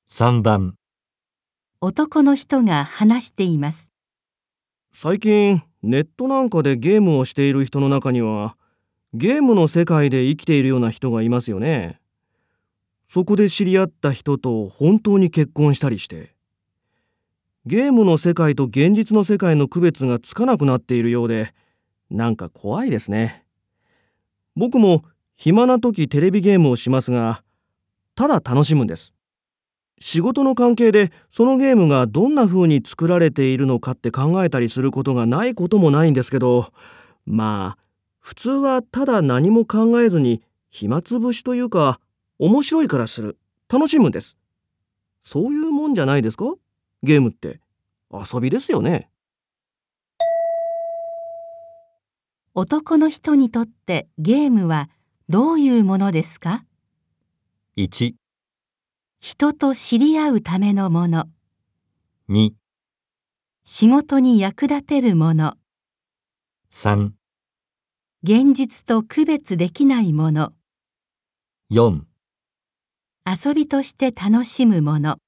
3番、 男の人が話しています。 最近ネットなんかでゲームをしている人の中にはゲームの世界で生きているような人がいますよね。そこで知り合った人と本当に結婚したりして、ゲームの世界と現実の世界の区別がつかなくなっているようで、なんか怖いですね。僕も暇な時テレビゲームをしますが、ただ楽しむんです。仕事の関係でそのゲームがどんな風に作られているのかって考えたりすることがないこともないんですけど、普通はただ何も考えずに暇つぶしというか、面白いからする、楽しむんです。そういうもんじゃないですか？ゲームって遊びですよね。 男の人にとってゲームはどういうものですか？ 1、 人と知り合うためのもの、 2、 仕事に役立てるもの、 3、 現実と区別できないもの、 4 遊びとして楽しむもの。